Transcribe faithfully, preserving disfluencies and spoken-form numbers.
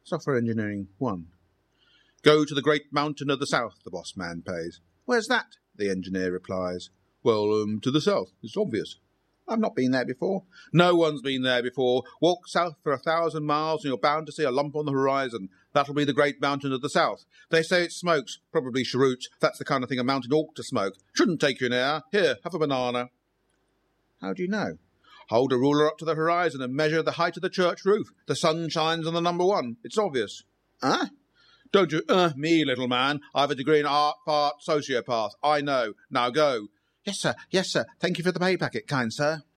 Software Engineering one. Go to the great mountain of the south, the boss man pays. Where's that? The engineer replies. Well, um, to the south. It's obvious. I've not been there before. No one's been there before. Walk south for a thousand miles and you're bound to see a lump on the horizon. That'll be the great mountain of the south. They say it smokes, probably cheroots. That's the kind of thing a mountain ought to smoke. Shouldn't take you an hour. Here, have a banana. How do you know? Hold a ruler up to the horizon and measure the height of the church roof. The sun shines on the number one. It's obvious. Huh? Don't you uh me, little man. I've a degree in art, fart, sociopath. I know. Now go. Yes, sir. Yes, sir. Thank you for the pay packet, kind sir.